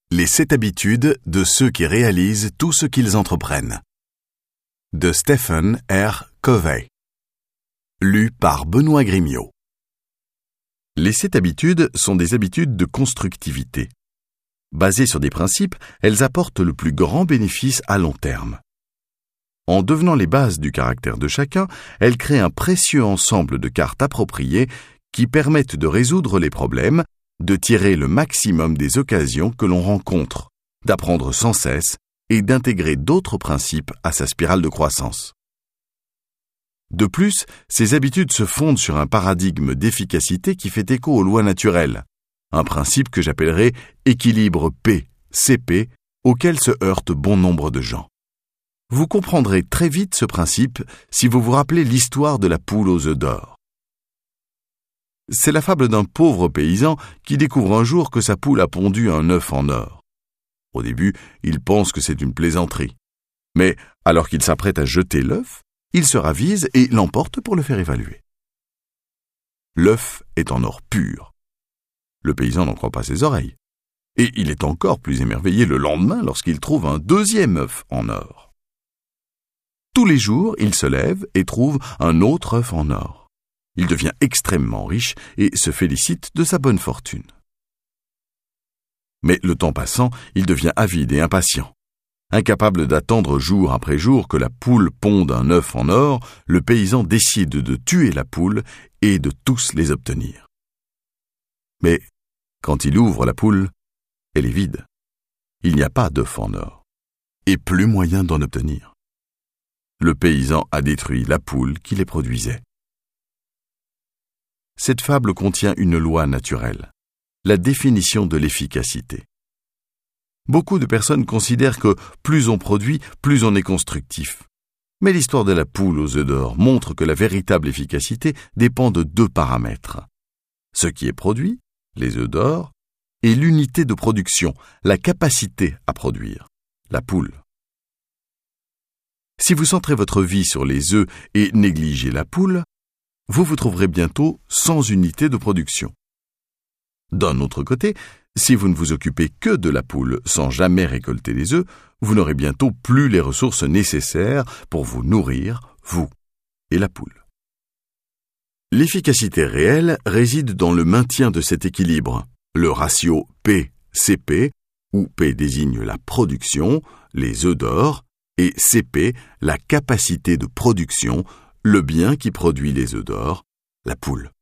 Les 7 habitudes de ceux qui réalisent tout ce qu'ils entreprennent. De Stephen R. Covey. Lu par Benoît Grimiot. Les 7 habitudes sont des habitudes de constructivité. Basées sur des principes, elles apportent le plus grand bénéfice à long terme. En devenant les bases du caractère de chacun, elles créent un précieux ensemble de cartes appropriées qui permettent de résoudre les problèmes, de tirer le maximum des occasions que l'on rencontre, d'apprendre sans cesse et d'intégrer d'autres principes à sa spirale de croissance. De plus, ces habitudes se fondent sur un paradigme d'efficacité qui fait écho aux lois naturelles, un principe que j'appellerai équilibre P-CP, auquel se heurtent bon nombre de gens. Vous comprendrez très vite ce principe si vous vous rappelez l'histoire de la poule aux œufs d'or. C'est la fable d'un pauvre paysan qui découvre un jour que sa poule a pondu un œuf en or. Au début, il pense que c'est une plaisanterie. Mais, alors qu'il s'apprête à jeter l'œuf, il se ravise et l'emporte pour le faire évaluer. L'œuf est en or pur. Le paysan n'en croit pas ses oreilles. Et il est encore plus émerveillé le lendemain lorsqu'il trouve un deuxième œuf en or. Tous les jours, il se lève et trouve un autre œuf en or. Il devient extrêmement riche et se félicite de sa bonne fortune. Mais le temps passant, il devient avide et impatient. Incapable d'attendre jour après jour que la poule ponde un œuf en or, le paysan décide de tuer la poule et de tous les obtenir. Mais quand il ouvre la poule, elle est vide. Il n'y a pas d'œuf en or, et plus moyen d'en obtenir. Le paysan a détruit la poule qui les produisait. Cette fable contient une loi naturelle, la définition de l'efficacité. Beaucoup de personnes considèrent que plus on produit, plus on est constructif. Mais l'histoire de la poule aux œufs d'or montre que la véritable efficacité dépend de 2 paramètres. Ce qui est produit, les œufs d'or, et l'unité de production, la capacité à produire, la poule. Si vous centrez votre vie sur les œufs et négligez la poule, vous vous trouverez bientôt sans unité de production. D'un autre côté, si vous ne vous occupez que de la poule sans jamais récolter les œufs, vous n'aurez bientôt plus les ressources nécessaires pour vous nourrir, vous et la poule. L'efficacité réelle réside dans le maintien de cet équilibre, le ratio P-CP, où P désigne la production, les œufs d'or, et CP, la capacité de production, le bien qui produit les œufs d'or, la poule.